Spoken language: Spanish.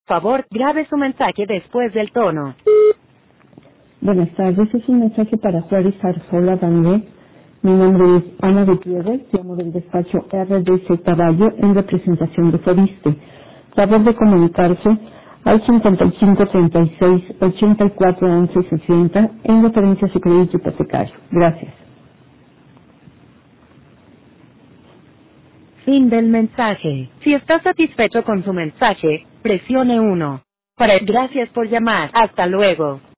Favor, grabe su mensaje después del tono. Buenas tardes, es un mensaje para Juárez Arzola Daniel. Mi nombre es Ana Gutiérrez, llamo del despacho RDC Caballo en representación de Fobiste. Favor de comunicarse al 5536-841160 en referencia a su crédito hipotecario. Gracias. Fin del mensaje. Si está satisfecho con su mensaje, presione 1. Gracias por llamar. Hasta luego.